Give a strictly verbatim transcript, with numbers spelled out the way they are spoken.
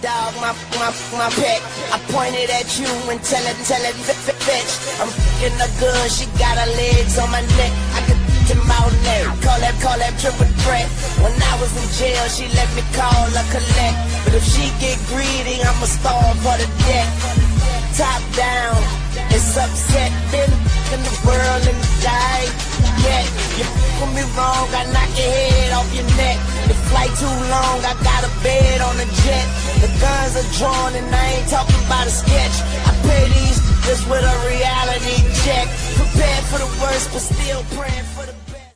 dog, my, my, my pet. I pointed at you and tell it, tell it, bitch. I'm f***ing her good, she got her legs on my neck. I could to my neck, call that, call that triple threat. When I was in jail, she let me call her collect. But if she get greedy, I'ma starve for the debt. Top down, it's upset, been in the world and die. Yeah, you f*** me wrong, I knock your head off your neck. The flight too long, I got a bed on the jet. The guns are drawn and I ain't talking about a sketch. I pay these just with a reality check. Prepared for the worst, but still praying for the